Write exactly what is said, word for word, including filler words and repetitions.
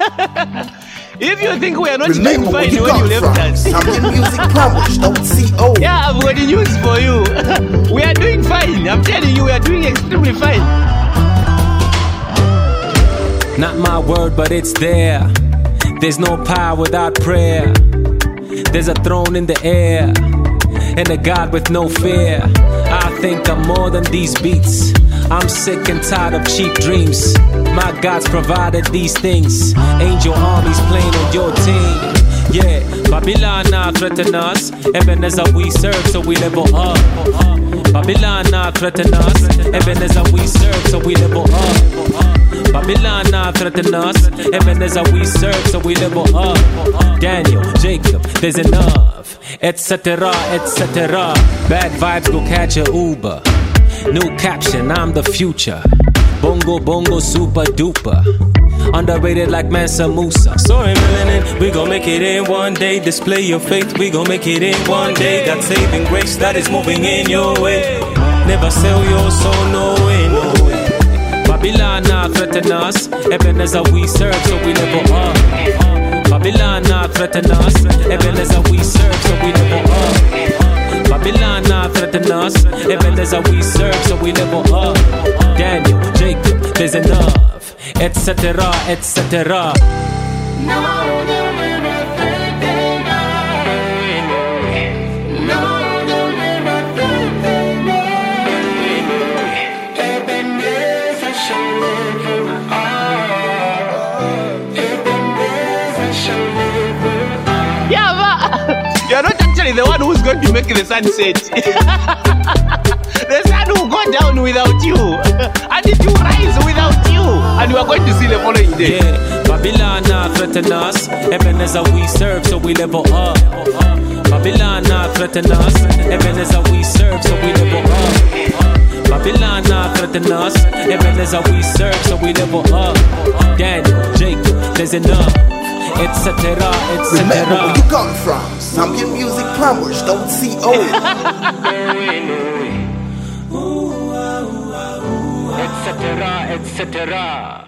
If you think we are not Remember doing where fine you when you come left from. us. Zambian music promise, don't see oh. Yeah, I've got news for you. We are doing fine. I'm telling you, we are doing extremely fine. Not my word, but it's there. There's no power without prayer. There's a throne in the air and a God with no fear. I think I'm more than these beats. I'm sick and tired of cheap dreams. My God's provided these things. Angel armies playing on your team. Yeah, Babylon now threaten us. Ebenezer we serve, so we level up. Babylon now threaten us. Ebenezer we serve, so we level up. Babylon now threaten us. Ebenezer we serve, so we level up. Daniel, Jacob, there's enough, etc, etc. Bad vibes go catch a Uber. New caption, I'm the future. Bongo bongo super duper. Underrated like Mansa Musa. Soaring melanin, we gon' make it in one day. Display your faith, we gon' make it in one day. Got saving grace that is moving in your way. Never sell your soul, no way, no way. Babylon now threaten us. Ebenezer we serve, so we level up. Babylon now threaten us. Ebenezer we serve, so we level up. Babylon now threaten us. Ebenezer we serve, so we level up. Daniel, Jacob, there's enough, etc, etc. Yeah, but you're not actually the one who's going to make the sun set. The sun will go down without you, and it will rise without you, and you are going to see the following day. Yeah, Babylon now threaten us. Ebenezer we serve, so we level up. Babylon now threaten us. Ebenezer we serve, so we level up. Babylon now threaten us. Ebenezer we serve, so we level up. Daniel, Jacob, there's enough, etc, etc. Remember where you come from. Zambian music promise, don't see oh. etc, etc.